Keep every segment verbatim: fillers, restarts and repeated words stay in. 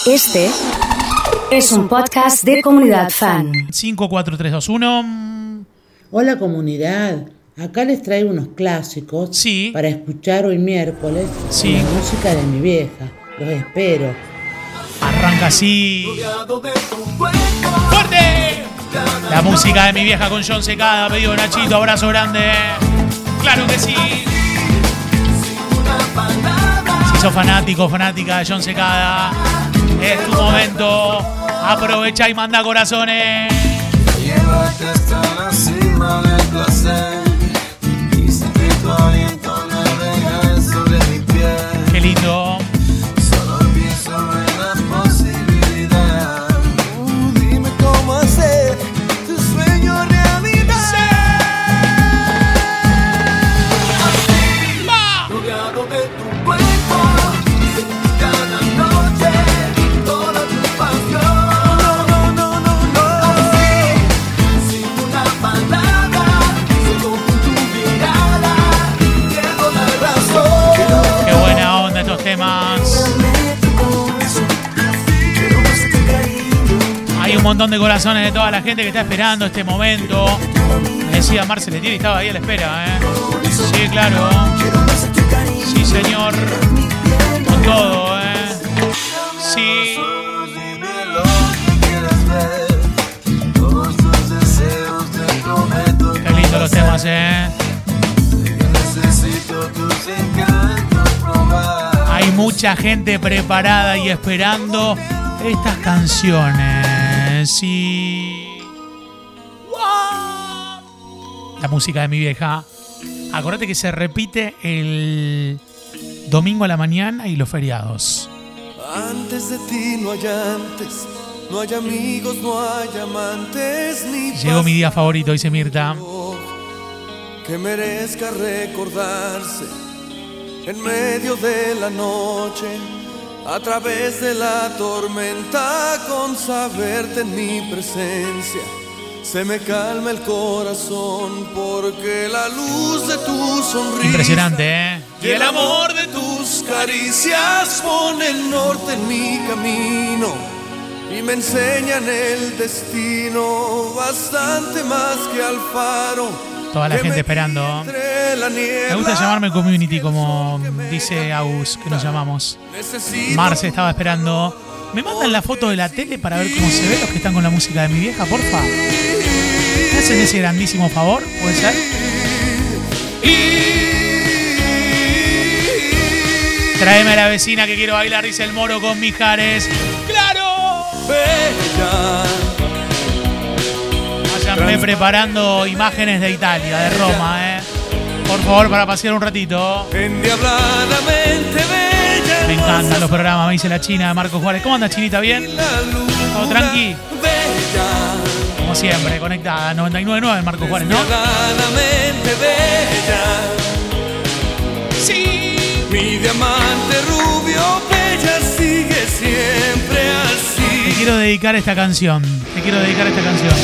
Este es un podcast de Comunidad Fan. cinco, cuatro, tres, dos, uno. Hola comunidad, acá les traigo unos clásicos sí. para escuchar hoy miércoles sí. con la música de mi vieja. Los espero. Arranca así. ¡Fuerte! La música de mi vieja con John Secada, pedido Nachito, abrazo grande. Claro que sí. Si sos fanático, fanática de John Secada, es tu momento. Aprovecha y manda corazones. Llévate hasta la cima del placer y siente tu aliento navegar sobre mi piel. Qué lindo. Solo pienso en la posibilidad. Uh, dime cómo hacer tu sueño realidad. ¡Sí! ¡Va! Rodeado de tu cuerpo, cada noche, toda tu pasión. Temas. Hay un montón de corazones de toda la gente que está esperando este momento. Me decía Marcel Letieri, estaba ahí a la espera, ¿eh? Sí, claro. Sí, señor. Con todo, ¿eh? Sí. Qué lindo los temas, ¿eh? Hay mucha gente preparada y esperando estas canciones. Sí. La música de mi vieja. Acordate que se repite el domingo a la mañana y los feriados. Antes de ti no hay antes, no hay amigos, no hay amantes ni. Llegó mi día favorito, dice Mirta. Que merezca recordarse en medio de la noche, a través de la tormenta, con saberte en mi presencia. Se me calma el corazón porque la luz de tu sonrisa, impresionante, ¿eh? Y el amor de tus caricias pone el norte en mi camino y me enseñan el destino bastante más que al faro. Toda la gente esperando. Me gusta llamarme community, como dice Agus, que nos llamamos. Marce estaba esperando. ¿Me mandan la foto de la tele para ver cómo se ve los que están con la música de mi vieja, porfa? ¿Me hacen ese grandísimo favor? ¿Puede ser? Tráeme a la vecina que quiero bailar, dice el Moro con Mijares. ¡Claro! Bella. Vayanme preparando imágenes de Italia, de Roma, ¿eh? Por favor, para pasear un ratito. Endiabladamente bella. Me encantan los programas, me dice la China de Marcos Juárez. ¿Cómo anda, Chinita? ¿Bien? ¿Todo tranqui? Bella. Como siempre, conectada. noventa y nueve punto nueve en Marcos Juárez, ¿no? Endiabladamente bella. Sí. Mi diamante rubio, bella, sigue siempre así. Te quiero dedicar esta canción. Te quiero dedicar esta canción.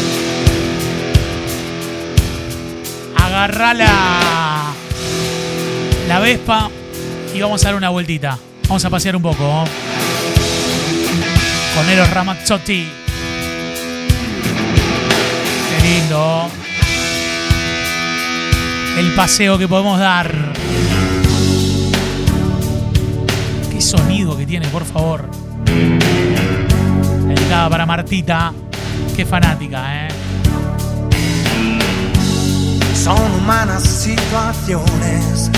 Agarrá la, la Vespa y vamos a dar una vueltita. Vamos a pasear un poco. Con Eros Ramazzotti. Qué lindo. El paseo que podemos dar. Qué sonido que tiene, por favor. Dedicada para Martita. Qué fanática, ¿eh? Son humanas situaciones,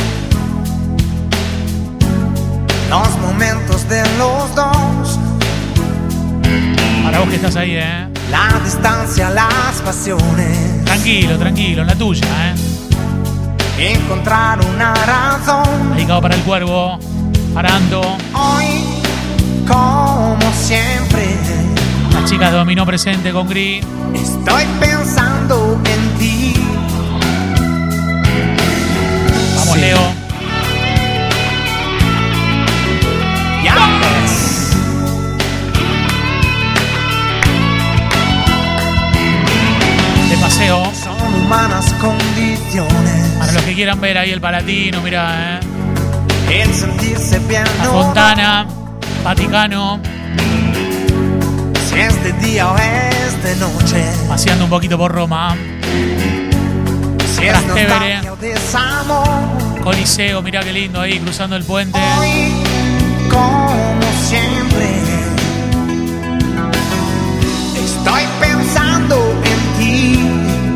los momentos de los dos. Para vos que estás ahí, ¿eh? La distancia, las pasiones. Tranquilo, tranquilo, en la tuya, ¿eh? Encontrar una razón. Dedicado para el Cuervo, parando. Hoy, como siempre, Las chicas de Dominó presente con Gris. estoy pensando en ti. Vamos, Sí. Leo. Ya ves. De paseo. Son humanas condiciones. Para los que quieran ver ahí el Palatino, mirá, ¿eh? El sentirse bien. La no Fontana. Vaticano. Si es de día o es de noche. Paseando un poquito por Roma. Si es Trastevere. nostalgia o desamor. Coliseo, mirá qué lindo ahí, cruzando el puente. Hoy, como siempre, estoy pensando en ti.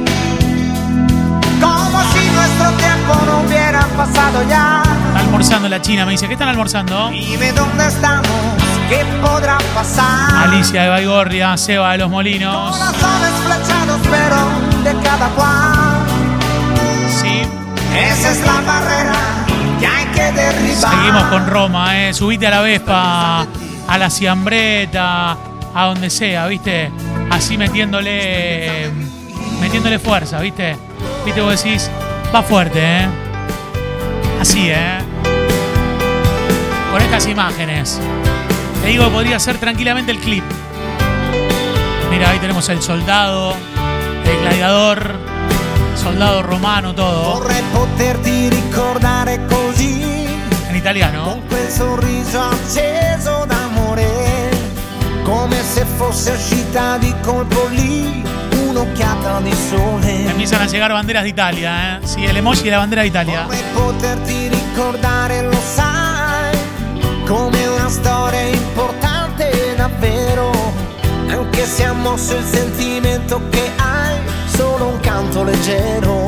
Como si nuestro tiempo no hubiera pasado ya. Está almorzando la China, me dice. ¿Qué están almorzando? Dime dónde estamos, qué podrá pasar. Alicia de Baigorria, Seba de Los Molinos. Corazones flechados, pero de cada cual. Sí. Esa es la barrera que hay que derribar. Seguimos con Roma, eh. Subite a la Vespa, a la Ciambreta, a donde sea, ¿viste? Así metiéndole. Metiéndole fuerza, ¿viste? ¿Viste? Vos decís, va fuerte, ¿eh? Así, ¿eh? Con estas imágenes. Te digo que podría ser tranquilamente el clip. Mira, ahí tenemos el soldado, el gladiador, soldado romano, todo. Vorrei poterti ricordare così. En italiano. Con quel sorriso acceso d'amore. Come se fosse uscita di colpo lì. Un'occhiata di sole. Empiezan a llegar banderas de Italia, ¿eh? Sí, el emoji de la bandera de Italia. Vorrei poterti ricordare, lo sai, come una storia importante davvero. Anche se ha mosso il sentimento che hai, solo un canto leggero.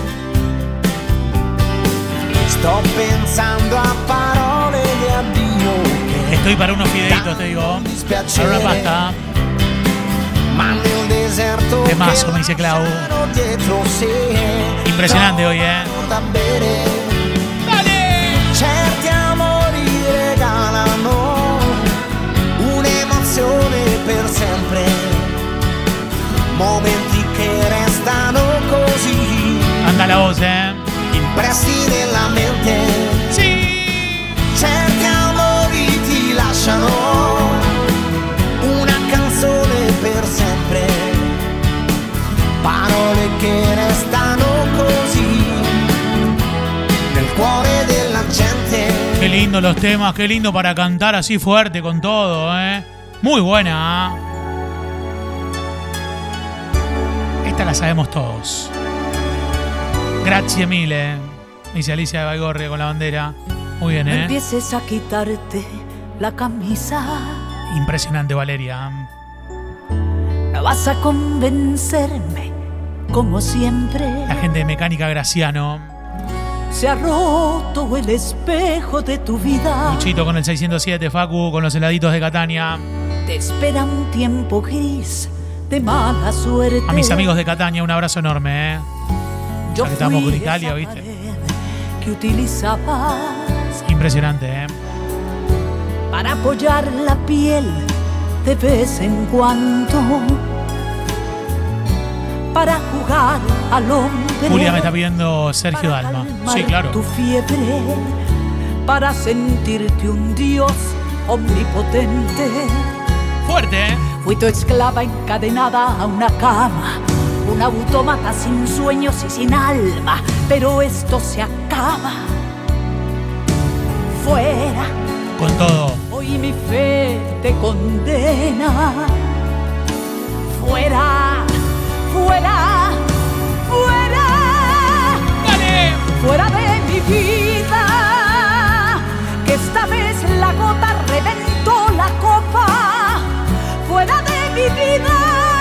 Sto pensando a parole di addio che Estoy para unos fideitos, te digo. Para una pasta. ma nel deserto Temazo, che me dice Clau. lasciano dietro sé. Impresionante hoy, eh. Da bere. ¡Dale! Certi amori regalano un'emozione per sempre, momenti che restano così Anda la voz, eh. impressi nella mente. Sí. Certi amori ti lasciano una canzone per sempre, parole che restano così nel cuore della gente. Qué lindo los temas, qué lindo para cantar así fuerte con todo, eh. Muy buena, ¿eh? Esta la sabemos todos. Grazie mille, dice Alicia de Baigorria con la bandera. Muy bien, ¿eh? Empieces a quitarte la camisa. Impresionante, Valeria. No vas a convencerme, como siempre. La gente de Mecánica Graciano. Se ha roto el espejo de tu vida. Luchito con el seiscientos siete, Facu con los heladitos de Catania. Te espera un tiempo gris de mala suerte. A mis amigos de Catania, un abrazo enorme, ¿eh? Yo Ya que estamos fui con Italia, esa ¿viste? pared que utilizabas Impresionante, ¿eh? para apoyar la piel de vez en cuando, para jugar al hombre. Julia me está pidiendo Sergio para Dalma. calmar Sí, claro. tu fiebre, para sentirte un dios omnipotente. Fuerte, ¿eh? Fui tu esclava encadenada a una cama, un autómata sin sueños y sin alma, pero esto se acaba. Fuera, Con todo. hoy mi fe te condena. Fuera, fuera, fuera, ¡Dale! fuera de mi vida, que esta vez la gota reventó la copa. Fuera de mi vida,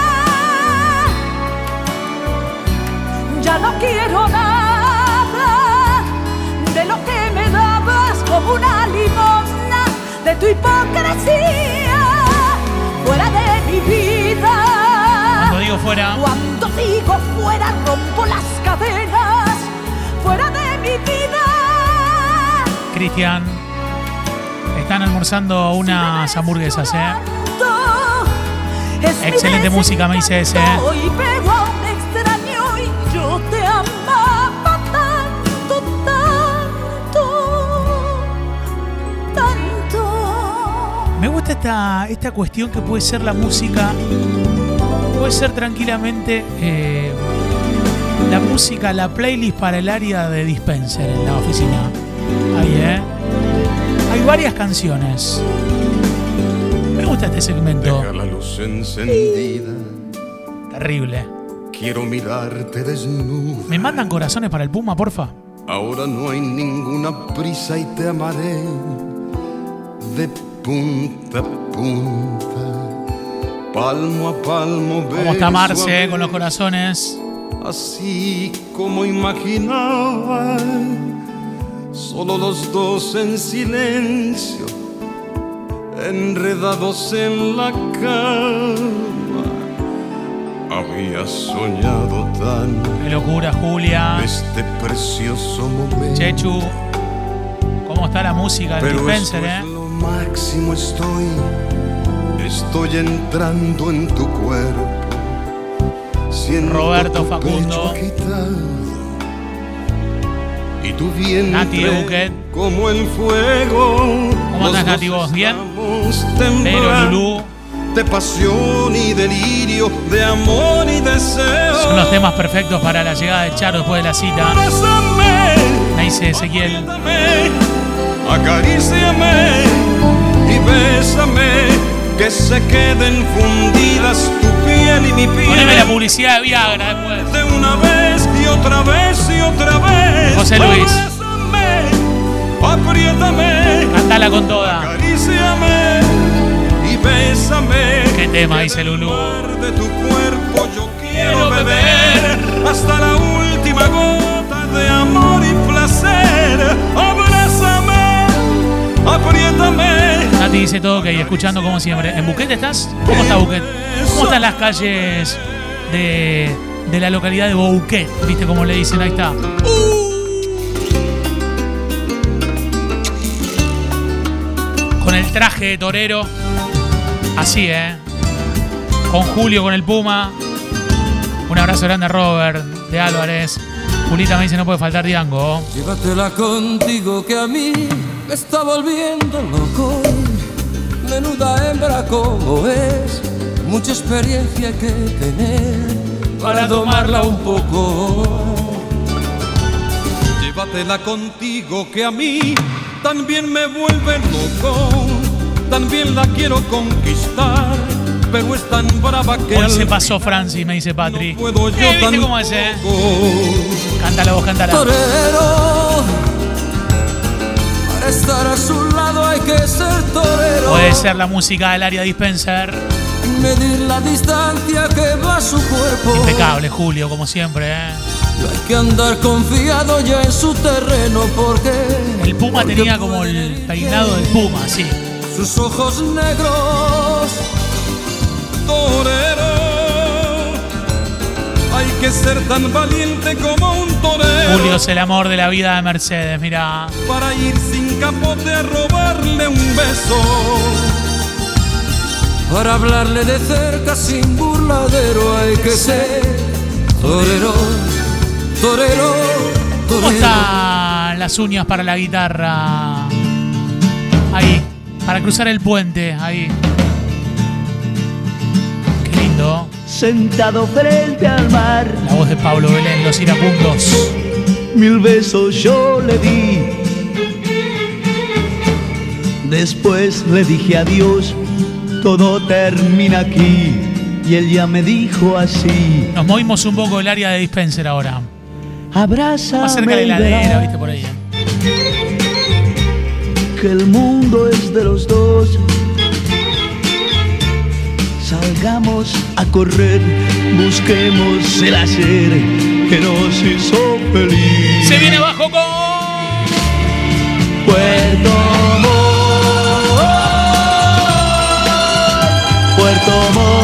ya no quiero nada de lo que me dabas como una limosna de tu hipocresía. Fuera de mi vida, Cuando digo fuera, cuando digo fuera rompo las cadenas. Fuera de mi vida. Cristian, están almorzando unas hamburguesas, ¿eh? Excelente música, me dice ese, ¿eh? Y pego a un extraño y yo te amaba tanto, tanto, tanto. Me gusta esta, esta cuestión que puede ser la música, puede ser tranquilamente eh, la música, la playlist para el área de dispenser en la oficina. Ahí, ¿eh? Hay varias canciones. gusta este segmento. Deja la luz encendida. Terrible. Quiero mirarte desnuda. ¿Me mandan corazones para el Puma, porfa? Ahora no hay ninguna prisa y te amaré de punta a punta, palmo a palmo. ¿Cómo está Marce con los corazones? Así como imaginaba, solo los dos en silencio, enredados en la cama. Había soñado tan. Qué locura, Julia. Este precioso momento. Chechu, ¿cómo está la música del Dispenser, eh? Es lo máximo, estoy. Estoy entrando en tu cuerpo. Roberto Facundo. Y tu vientre Nati de Buquet. Como el fuego. ¿Cómo estás, Nati, vos? ¿Bien? Pero Lulú. De pasión y delirio, de amor y deseo. Son los temas perfectos para la llegada de Charo después de la cita. Abrázame, Me dice Ezequiel. apriétame, acaríciame y bésame, que se queden fundidas tu piel y mi piel. Poneme la publicidad de Viagra después. De una vez y otra vez y otra vez. José Luis. Abrázame, apriétame, Cantala con toda. acaríciame y bésame. ¿Qué tema dice Lulú? De tu cuerpo yo quiero beber hasta la última gota de amor y placer. Abrázame, apriétame. Nati dice todo ok, escuchando como siempre. ¿En Buquet estás? ¿Cómo está Buquet? ¿Cómo están las calles de, de la localidad de Bouquet? ¿Viste cómo le dicen? Ahí está. Con el traje de torero. Así, ¿eh? Con Julio, con el Puma. Un abrazo grande a Robert de Álvarez. Julita me dice no puede faltar Diango. Llévatela contigo que a mí me está volviendo loco. Menuda hembra como es, mucha experiencia hay que tener para tomarla un poco. Llévatela contigo que a mí también me vuelve loco. También la quiero conquistar, pero es tan brava que Hoy se pasó Francis, me dice Patri. no puedo yo ¿Eh, ¿Viste tampoco. cómo es, eh? Cántala vos, cántala. Torero, para estar a su lado hay que ser torero. Puede ser la música del área Dispenser. Medir la distancia que va su cuerpo. Impecable, Julio, como siempre, ¿eh? No hay que andar confiado ya en su terreno porque El Puma tenía como el peinado del Puma, sí. sus ojos negros. Torero, hay que ser tan valiente como un torero. Julio es el amor de la vida de Mercedes, mira. Para ir sin capote a robarle un beso. Para hablarle de cerca sin burladero hay que ser torero, torero, ¿Cómo torero. están las uñas para la guitarra? Ahí, para cruzar el puente, ahí. Qué lindo. Sentado frente al mar, La voz de Pablo Belén, los iracundos. mil besos yo le di. Después le dije adiós, todo termina aquí. Y él ya me dijo así: Nos movimos un poco del área de Dispenser ahora. abrázame Más cerca de la y heladera, verás viste, por ahí. que el mundo es de los dos. Salgamos a correr, busquemos el hacer que nos hizo feliz. Se viene abajo con Puerto Montt, Puerto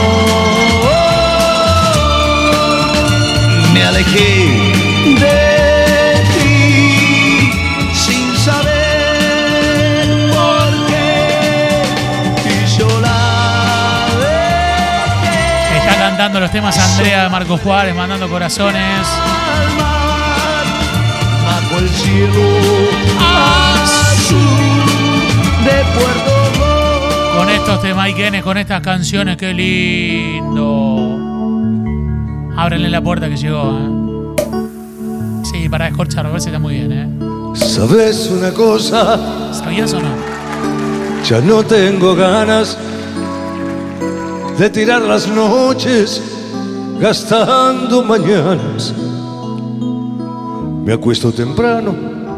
Montt. Me alejé de ti sin saber por qué y yo la dejé. Está cantando los temas Andrea de Marcos Juárez, mandando corazones. Al mar, bajo el cielo azul de Puerto Montt. Con estos temaiquenes, con estas canciones, qué lindo. Ábrenle la puerta que llegó, ¿eh? Sí, para descorchar, a ver si está muy bien, ¿eh? ¿Sabes una cosa? ¿Sabías o no? Ya no tengo ganas de tirar las noches gastando mañanas. Me acuesto temprano,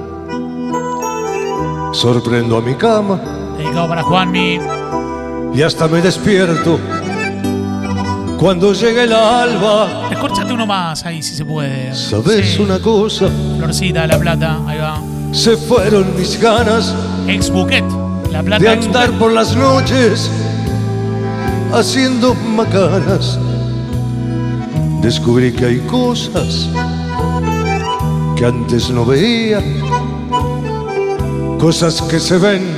sorprendo a mi cama. Dedicado para Juanmi. Y hasta me despierto cuando llega el alba. Descórchate uno más ahí si se puede. ¿Sabes sí. una cosa? Florcita de La Plata, ahí va. Se fueron mis ganas. Ex Buquet, La Plata. De andar ex por las noches haciendo macanas. Descubrí que hay cosas que antes no veía, cosas que se ven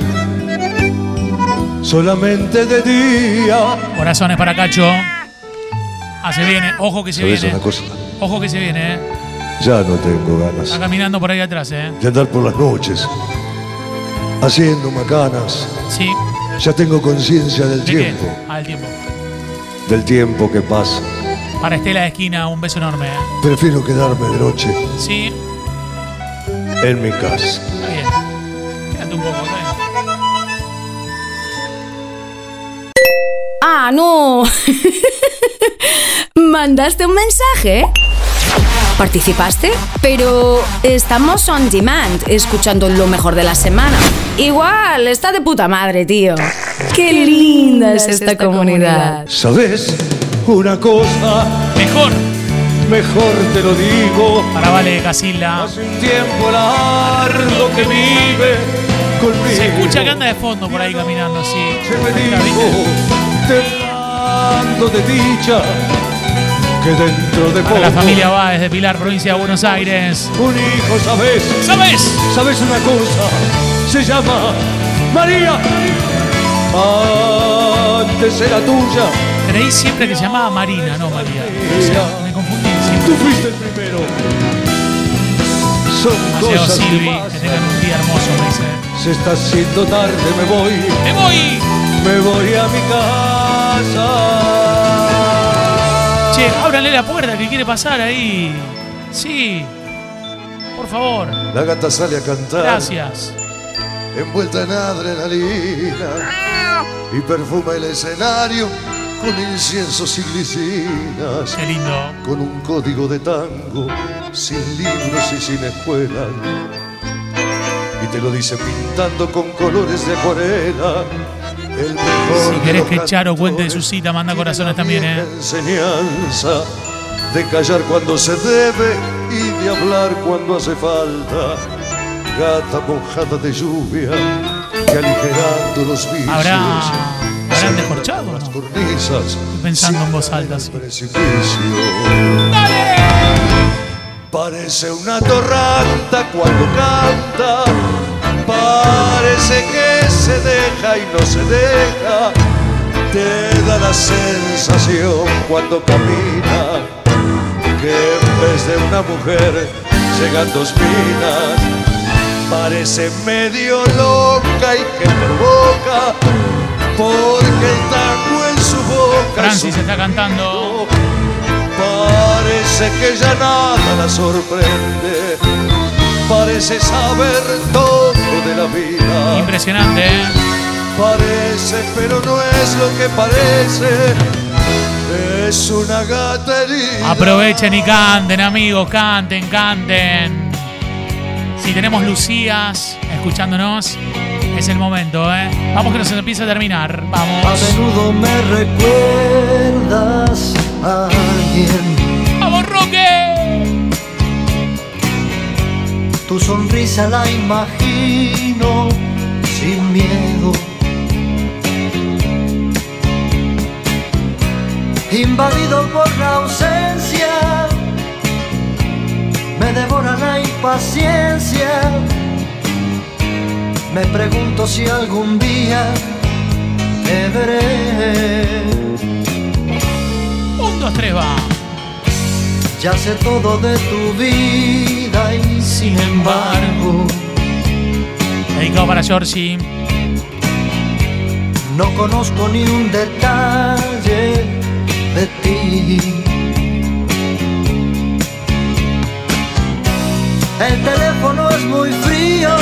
solamente de día. Corazones para Cacho. Ah, se viene, ojo que se ¿Sabes viene. una cosa? Ojo que se viene, eh. Ya no tengo ganas. Está caminando por ahí atrás, eh. De andar por las noches haciendo macanas. Sí. Ya tengo conciencia del ¿De tiempo. qué? Ah, del tiempo. Del tiempo que pasa. Para Estela de Esquina, un beso enorme, eh. Prefiero quedarme de noche. Sí. En mi casa. Está bien. Quédate un poco, está bien. Ah, no. ¿Mandaste un mensaje? ¿Participaste? Pero estamos on demand, escuchando lo mejor de la semana. Igual, está de puta madre, tío. Qué linda es esta comunidad. ¿Sabes una cosa? Mejor. Mejor te lo digo. Para Vale Casilla. Hace un tiempo largo que vive conmigo. Se escucha que anda de fondo por ahí caminando así. Se me dijo, temblando de dicha, que dentro de poco. La familia va desde Pilar, provincia de Buenos Aires. Un hijo, ¿sabes? ¿Sabes? ¿Sabes una cosa? Se llama María. Antes era tuya. Creí siempre que se llamaba Marina, no María. O sea, me confundí siempre. Tú fuiste el primero. Son Paseo cosas Silvi, que que tengan un día hermoso, me dice. Se está haciendo tarde, me voy. ¡Me voy! Me voy a mi casa. Che, ábranle la puerta que quiere pasar ahí. Sí. Por favor. La gata sale a cantar. Gracias. Envuelta en adrenalina y perfuma el escenario con inciensos y glicinas. Qué lindo. Con un código de tango, sin libros y sin escuela. Y te lo dice pintando con colores de acuarela. El mejor si querés que que Charo cuente de su cita, manda corazones también, eh. Enseñanza de callar cuando se debe y de hablar cuando hace falta. Gata mojada de lluvia que aligerando los vicios. ¿Habrá, ¿Habrán descorchado? ¿No? Cornisas, estoy pensando en voz alta, sí. ¡Dale! Parece una torranta cuando canta. Parece que se deja y no se deja. Te da la sensación cuando camina que en vez de una mujer llegan dos minas. Parece medio loca y que provoca porque el tango en su boca. Francis está cantando. Parece que ya nada la sorprende. Parece saber todo de la vida. Impresionante, ¿eh? Parece, pero no es lo que parece. Es una gata herida. Aprovechen y canten, amigos, canten, canten. Si tenemos Lucías escuchándonos, es el momento, ¿eh? Vamos que nos empieza a terminar. Vamos. A menudo me recuerdas a alguien. ¡Vamos, Roque! Tu sonrisa la imagino sin miedo. Invadido por la ausencia, me devora la impaciencia. Me pregunto si algún día te veré. Un, dos, tres, va. Ya sé todo de tu vida y sin embargo dedicado para Giorgi. No conozco ni un detalle de ti. El teléfono es muy frío,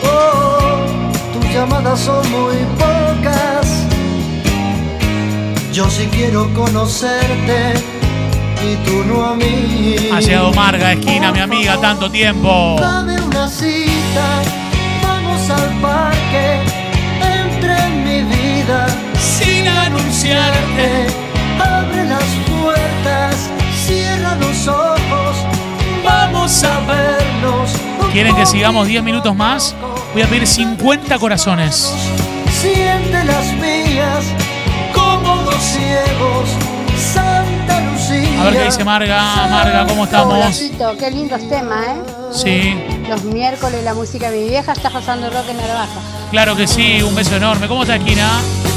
oh, tus llamadas son muy pocas. Yo sí quiero conocerte y tú no a mí. Ha llegado Marga, esquina, mi amiga, tanto tiempo. Dame una cita, vamos al parque, entra en mi vida sin anunciarte. Abre las puertas, cierra los ojos, vamos a vernos. ¿Quieren que sigamos diez minutos más? Voy a pedir cincuenta corazones. Siente las mías como dos ciegos, Santa Lucía. A ver qué dice Marga. Marga, ¿cómo estamos? Horacito, qué lindos temas, ¿eh? Sí. Los miércoles la música de mi vieja está pasando rock en Narvaja. Claro que sí, un beso enorme. ¿Cómo está, esquina?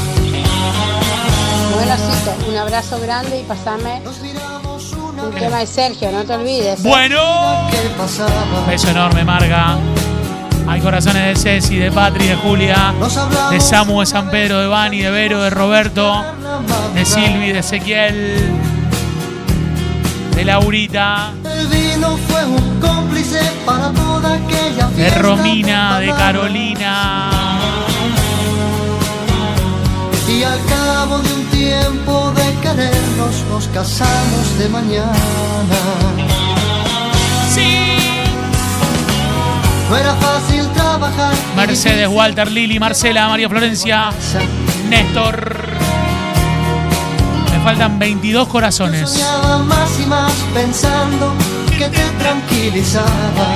Bueno, Cito, un abrazo grande y pasame un tema de Sergio, no te olvides. ¿eh? Bueno. Beso enorme, Marga. Hay corazones de Ceci, de Patri, de Julia, de Samu, de San Pedro, de Vani, de Vero, de Roberto, de Silvi, de Ezequiel, de Laurita, El vino fue un cómplice para toda aquella de fiesta. Romina, de Carolina. Y al cabo de un tiempo de querernos, nos casamos de mañana. Sí. No era fácil trabajar. Mercedes, Walter, Lili, Marcela, María Florencia, Néstor. Me faltan veintidós corazones. Soñaba más y más pensando que te tranquilizaba.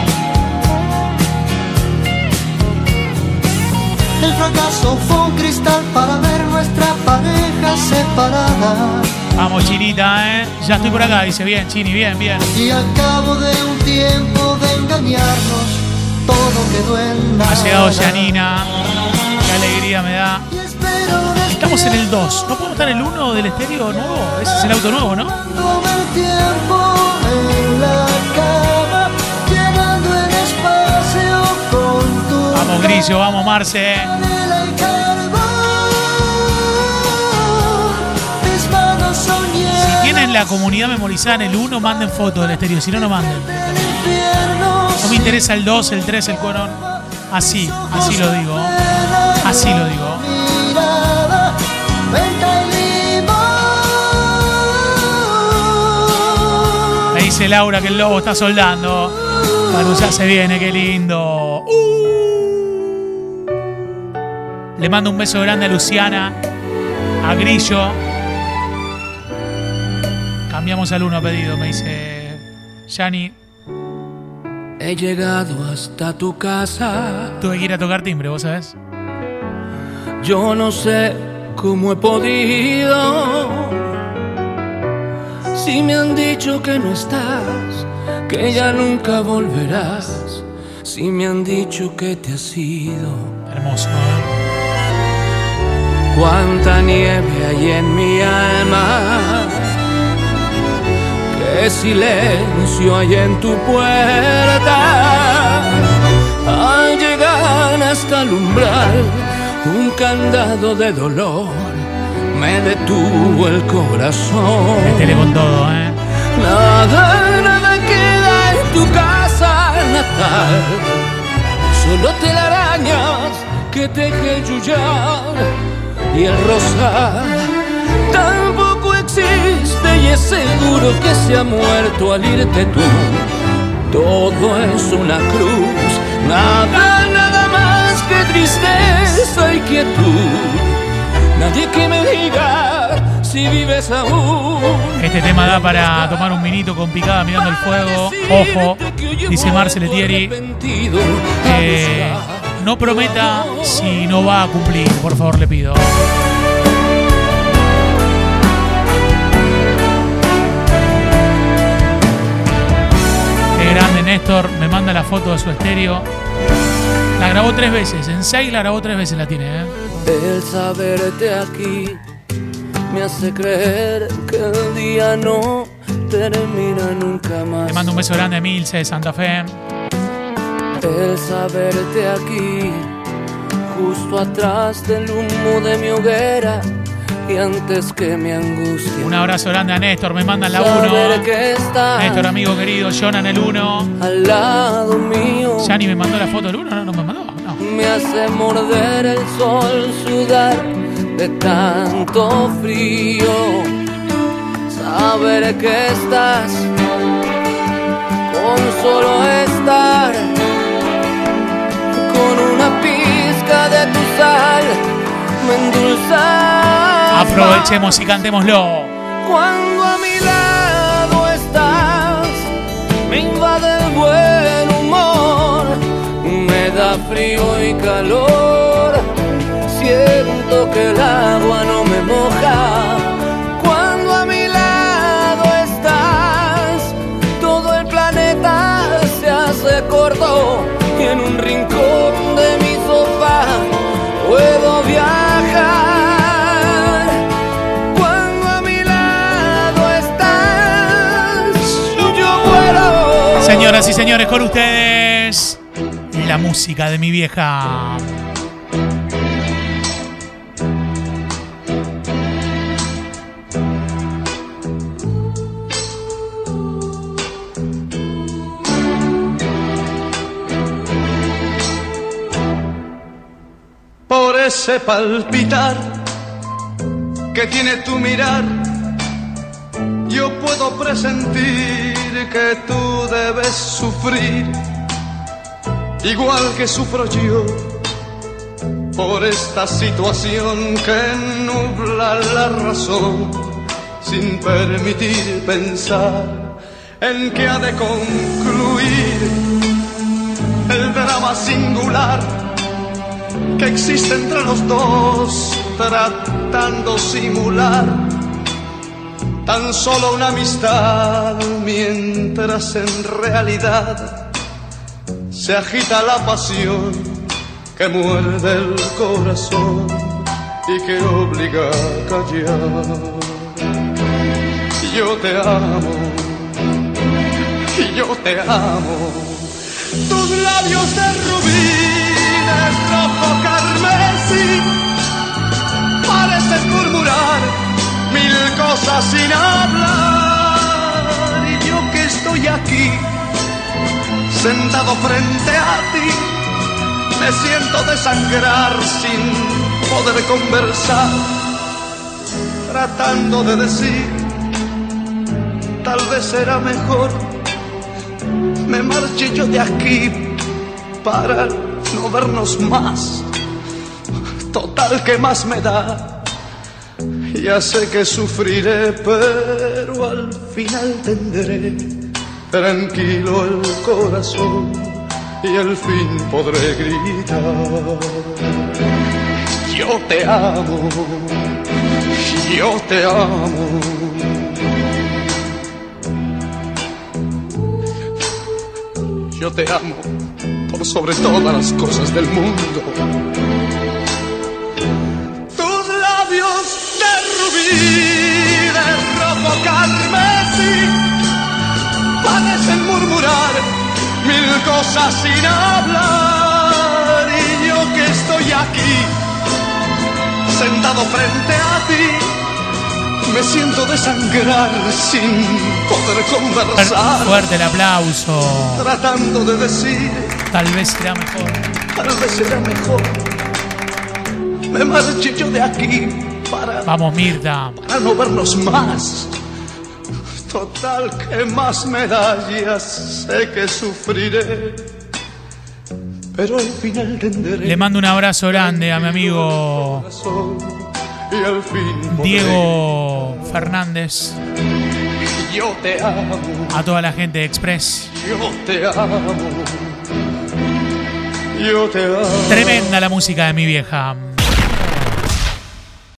El fracaso fue un cristal para ver nuestra pareja separada. Vamos, Chinita, ¿eh? Ya estoy por acá, dice bien, Chini, bien, bien. Y al cabo de un tiempo de engañarnos, todo quedó en nada. Ha llegado Janina. Qué alegría me da. Estamos en el dos. ¿No podemos estar en el uno del estéreo nuevo? Ese es el auto nuevo, ¿no? Toma el tiempo en la cama, llenando el espacio con tu. Vamos, Grillo, vamos, Marce. Si tienen la comunidad memorizada en el uno, manden fotos del estéreo. Si no, no manden. No me interesa el dos, el tres, el cuatro. Así, así lo digo. Así lo digo. Me dice Laura que el lobo está soldando. Bueno, ya se viene, qué lindo. Uh. Le mando un beso grande a Luciana, a Grillo. Cambiamos al uno pedido, me dice Yani. He llegado hasta tu casa. Tuve que ir a tocar timbre, ¿vos sabés? Yo no sé cómo he podido. Si me han dicho que no estás, que ya nunca volverás. Si me han dicho que te has ido. Hermoso, ¿eh? Cuánta nieve hay en mi alma. Qué silencio hay en tu puerta. Al llegar hasta el umbral, un candado de dolor me detuvo el corazón. Métele con todo, ¿eh? Nada, nada queda en tu casa natal. Solo telarañas que teje el yuyar y el rosal. Tampoco existe y es seguro que se ha muerto al irte tú. Todo es una cruz, nada, nada más que tristeza y quietud. Nadie que me diga si vives aún. Este tema da para tomar un vinito con picada mirando el fuego. Ojo, dice Marce Letieri. Eh, no prometa si no va a cumplir, por favor, le pido. Qué grande Néstor, me manda la foto de su estéreo. La grabó tres veces, en seis la grabó tres veces, la tiene, ¿eh? El saberte aquí me hace creer que el día no termina nunca más. Le mando un beso grande a Milce de Santa Fe. El saberte aquí, justo atrás del humo de mi hoguera y antes que me angustie. Un abrazo grande a Néstor, me mandan la Saber uno. que estás Néstor, amigo querido, Jonah en el uno. al lado mío. Yani me mandó la foto del uno, no, no me mandó, no. Me hace morder el sol, sudar de tanto frío. Saber que estás con solo estar, con una pizca de tu sal, me endulza. Aprovechemos y cantémoslo. Cuando a mi lado estás, me invade el buen humor, me da frío y calor, siento que el agua no me moja. Cuando a mi lado estás, todo el planeta se hace corto y en un rincón de mi sofá puedo viajar. Señoras y señores, con ustedes, la música de mi vieja. Por ese palpitar que tiene tu mirar, yo puedo presentir que tú debes sufrir, igual que sufro yo, por esta situación que nubla la razón, sin permitir pensar en que ha de concluir el drama singular que existe entre los dos, tratando simular tan solo una amistad, mientras en realidad se agita la pasión que muerde el corazón y que obliga a callar. Yo te amo, yo te amo, tus labios de rubí, de rojo carmesí, parecen murmurar mil cosas sin hablar, y yo que estoy aquí, sentado frente a ti, me siento desangrar sin poder conversar, tratando de decir, tal vez será mejor, me marche yo de aquí para no vernos más, total, ¿qué más me da? Ya sé que sufriré, pero al final tendré tranquilo el corazón y al fin podré gritar. Yo te amo, yo te amo. Yo te amo por sobre todas las cosas del mundo. De rojo carmesí parecen murmurar mil cosas sin hablar, y yo que estoy aquí sentado frente a ti me siento desangrar sin poder conversar. Fuerte el aplauso. Tratando de decir, tal vez será mejor, tal vez será mejor, me marché yo de aquí para, vamos, Mirta, para no vernos más. Total, ¿qué más me da? Ya sé que sufriré, pero al final tendré. Le mando un abrazo grande a mi amigo y al fin Diego Fernández. Yo te amo. A toda la gente de Express. Yo te amo. Yo te amo. Tremenda la música de mi vieja.